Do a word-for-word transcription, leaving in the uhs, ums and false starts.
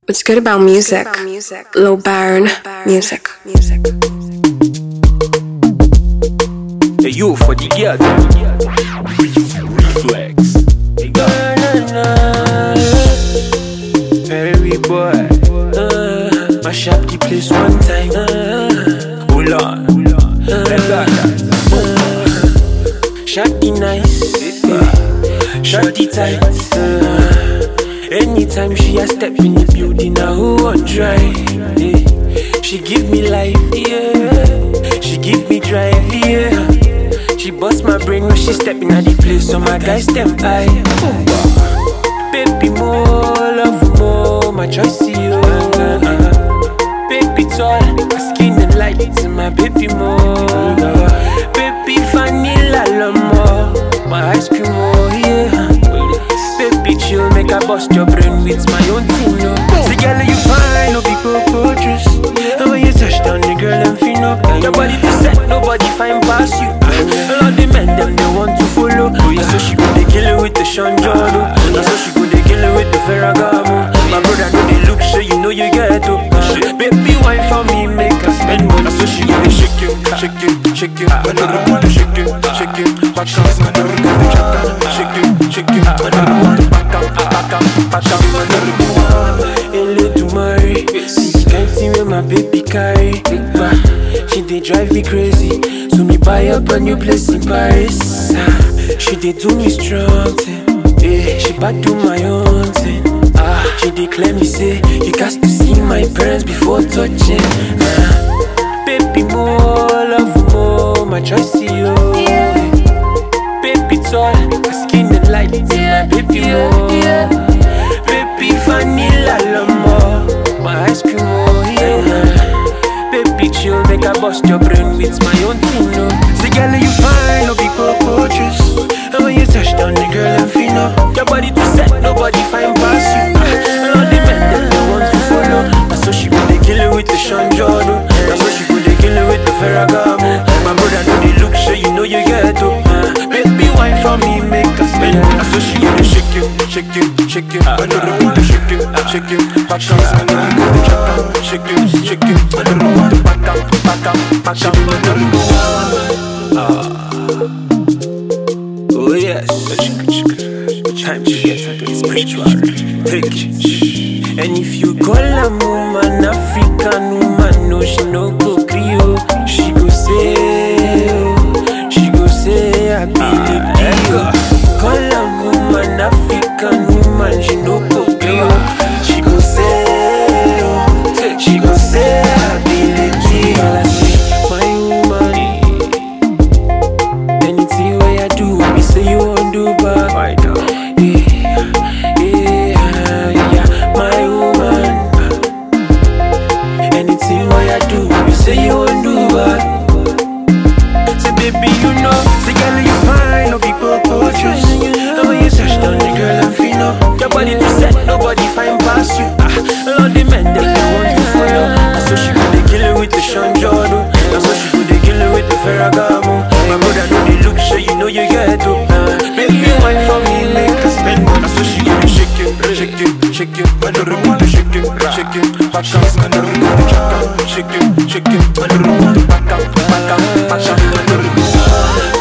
What's good about music? Low Baron music. Hey, you for the girl. Reflex. Hey, go. Perry boy. Uh, mash up the place one time. Uh, hold on. Uh, Let that. Uh, Shorty nice. Uh, Shorty tight. Uh, Anytime she a step in the building, I who want try. Yeah. She give me life, yeah. She give me drive, yeah. She bust my brain when she stepping at the place, so my guys step high. Baby more, love more, my choice is you. Baby tall, my skin and light, my baby more. Baby vanilla, love more, my ice cream more, yeah. Baby chill, make I bust your brain with my own team, no. Say girl, you fine, no people portraits. And when you touch down the girl, I'm feel no. Your body too set, nobody fine past you. A lot of the men, them, they want to follow. So she go, they kill it with the Sean Jordan. So she go, they kill it with the Ferragamo. My brother know they look, so you know you get up. Baby, wine for me, make her spend money. So she go, they shake it, shake it, shake it. When I want to shake it, shake it. Back down, man, I'm gonna check it, shake it, shake it. When I want to back up, back up, back up, man, I'm gonna Hello to marry. Can't see where my baby carry. Big back, she dey drive me crazy. So me buy up a new place in Paris. She dey do me strong thing. Yeah, she back do my own thing. Ah, she declare me say you got to see my parents before touching. Ah, baby more, love more, my choice is you. Baby tall, my skin and light, my baby more. Baby vanilla, love more, my ice cream more, yeah. Baby chill, make I bust your brain with my own team, no. Say girl, you fine, no big portraits. And when you touch down the girl, I'm feel no. Your body too set, nobody fine past you. And all the men that they want to follow. And so she go, they kill it with the Sean Jordan. And so she go, they kill it with the Ferragamo. My brother know they look, so you know you get up. Baby, wine for me, make us spend. And so she go, they shake it, shake it, shake it. I don't want to shake it, shake it. Back down, man, I'm gonna check out. Shake it, shake it. I don't want to back up, back up, back up. Ah. Oh yes, time to get spiritual. Take it. And if you call a woman African woman, no, she no go Creole. She go say, oh, she go say I believe you. Call a woman African woman, she no go Creole. She go say, oh, she go say I believe you. I say, my woman, anything way I do, I be say you won't do back. Right now. Yeah, yeah, yeah, my woman. Anything way I do, I be say you won't do back. Say baby, you know, say girl you fine, no people portraits. And when you touch down the girl, I'm feel no. Your body too set, nobody fine past you. Ah, all the men that they want to follow. And so she go, they kill it with the Sean Jordan. And so she go, they kill it with the Ferragamo. My brother know they look, so you know you get up. Uh, baby, wine for me, make her spend money. So she go, they shake it, shake it, shake it. I don't want to shake it, shake it. Back down, man, I'm gonna check out. Shake it, shake it. I don't want to back up, back up, back up.